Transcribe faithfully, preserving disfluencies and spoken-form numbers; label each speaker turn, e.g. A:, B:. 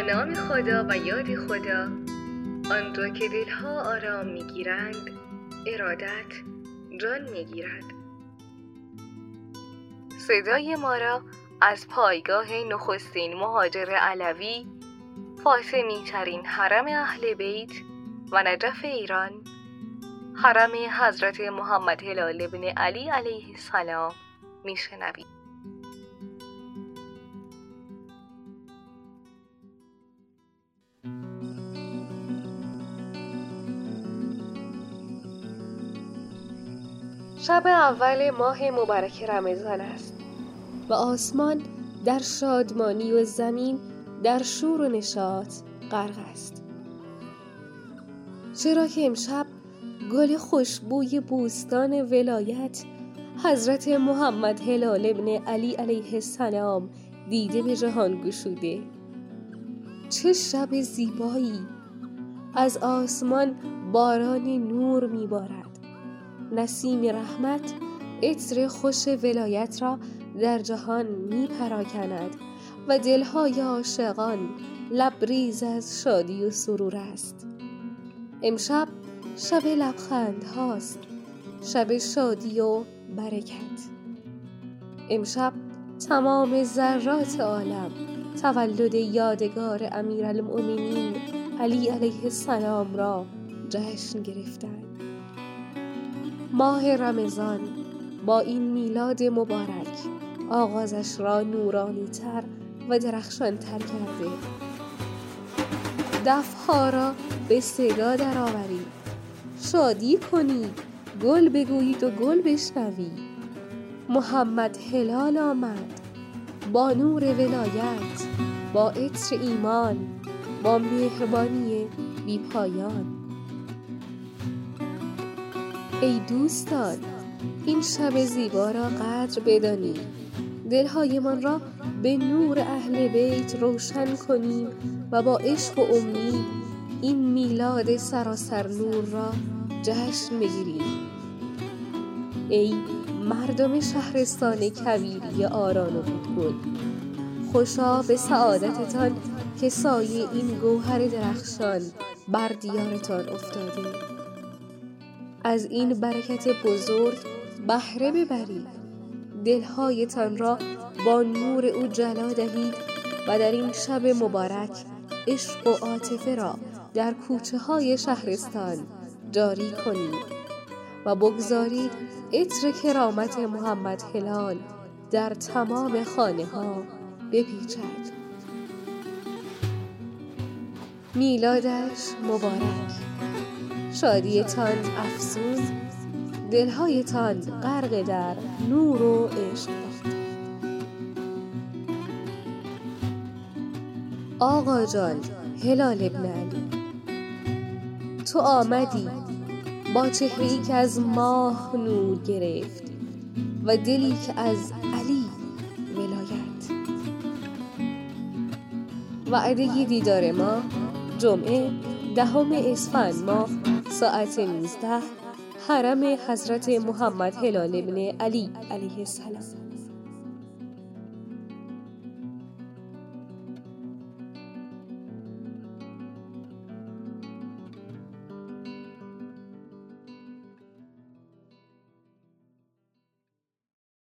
A: نام خدا و یاد خدا، آن را که دلها آرام میگیرند، ارادت جان میگیرد. صدای ما را از پایگاه نخستین مهاجر علوی، فاطمی ترین حرم اهل بیت و نجف ایران، حرم حضرت محمد هلال ابن علی علیه السلام میشنوید. شب اول ماه مبارک رمضان است و آسمان در شادمانی و زمین در شور و نشاط غرق است، چرا که امشب گل خوشبوی بوستان ولایت حضرت محمد هلال ابن علی علیه السلام دیده به جهان گشوده. چه شب زیبایی! از آسمان باران نور میبارد، نسیم رحمت عطر خوش ولایت را در جهان می پراکند و دلهای عاشقان لبریز از شادی و سرور است. امشب شب لبخند هاست، شب شادی و برکت. امشب تمام ذرات عالم تولد یادگار امیرالمؤمنین علی علیه السلام را جشن گرفتند. ماه رمضان با این میلاد مبارک آغازش را نورانی تر و درخشان تر کرده. دفها را به صدا در آورید، شادی کنید، گل بگویید و گل بشنوید. محمد هلال آمد با نور ولایت، با عطر ایمان، با مهربانی بی پایان. ای دوستان، این شب زیبا را قدر بدانید، دلهایمان را به نور اهل بیت روشن کنیم و با عشق و امید این میلاد سراسر نور را جشن بگیریم. ای مردم شهرستان کویری آران و بودگل، خوشا به سعادتتان که سایه این گوهر درخشان بر دیارتان افتاده. از این برکت بزرگ بهره ببرید، دلهایتان را با نور او جلا دهید و در این شب مبارک عشق و عاطفه را در کوچه های شهرستان جاری کنید و بگذارید عطر کرامت محمد هلال در تمام خانه ها بپیچد. میلادش مبارک، شادیتان افزون، دلهایتان غرق در نور و عشق باد. آقا جان هلال ابن علی، تو آمدی با چهره‌ای که از ماه نور گرفت و دلی که از علی ولایت. وعده دیدار ما جمعه دهم اسفند ماه ساعت نوزده، حرم حضرت محمد هلال ابن علی علیه السلام.